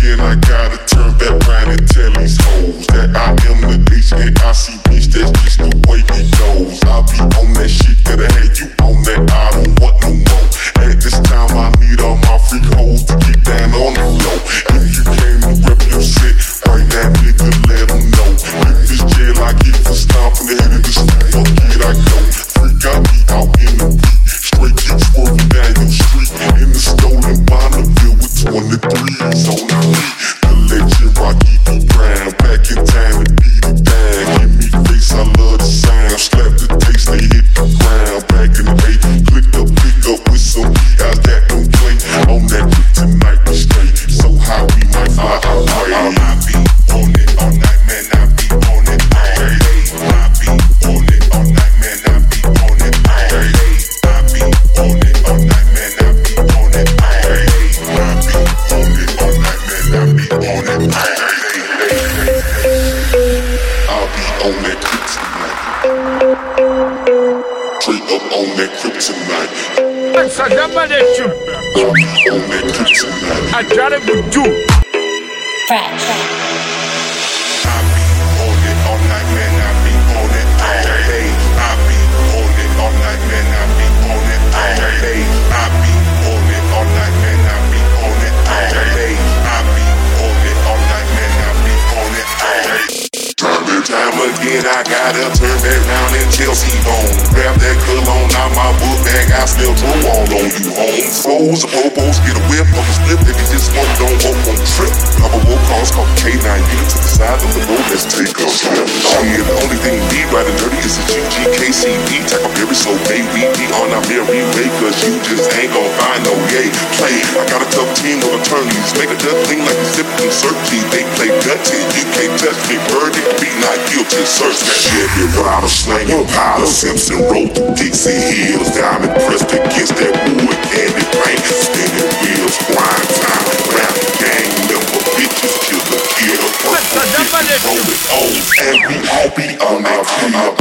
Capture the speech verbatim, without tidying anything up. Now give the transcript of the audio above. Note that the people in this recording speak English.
again, I gotta turn back round and tell these hoes that I am the H and I C bitch, that's just the way it goes. I be on that shit that I had you on that I don't want no more. At this time I need all my freak hoes to get down on the low. If you came to rep your shit, right now nigga let them know. If this jail I get for stomping the head of this fuck it I go. Freak I be out in the beat, straight keep swerving down your street. In the stolen Bonneville with twenty-threes on the beat. The legend Rocky D. Brown, back in time to beat it down. Give me face, I love the sound. Slap the taste, they hit the ground. Back in the day, click up, pick up with some beat. I got them play on that tonight we straight. So how we might fly out way. I be on it all night, man. I be on it all day. I be on it all night, man. I be on it all day. I be on it all night, man. I be on it all day. I be on it all night, man. I be on it all day. I'll be on that kryptonite. Straight up on that kryptonite. Ça jamais des tubes. I'll be on that kryptonite. I gotta be do. Fresh. I be on it all night, man. I be on it all day. I be on it all night, man. I be on it all day. I be on it all night, man. I be on it all day. I be on it all night, man. I be on it all day. Time and time again, I gotta turn back round and Chelsea bone. Grab that cologne out my book bag, I still throw all on you home. Flows, popos, get a whip of a slip. If you just smoke, don't walk on trip. Couple roll calls, call K nine, get it to the side of the road, let's take a trip. Shit, the only thing we need riding dirty is a G G K C D. Tack up every so day, we be on our merry way, cause you just ain't gon' find no yay. Play, I got a tough team of attorneys, make a duck clean like a sippin' searchy. They play dirty, you can't touch me, birdie, be not guilty, search that shit. Be rider, slanging powder, Simpson road to Dixie Hills, diamond pressed against that wood candy paint, spinning wheels, grind time, rap gang member, bitches, killer, killer, rolling O's, and we all be on that field.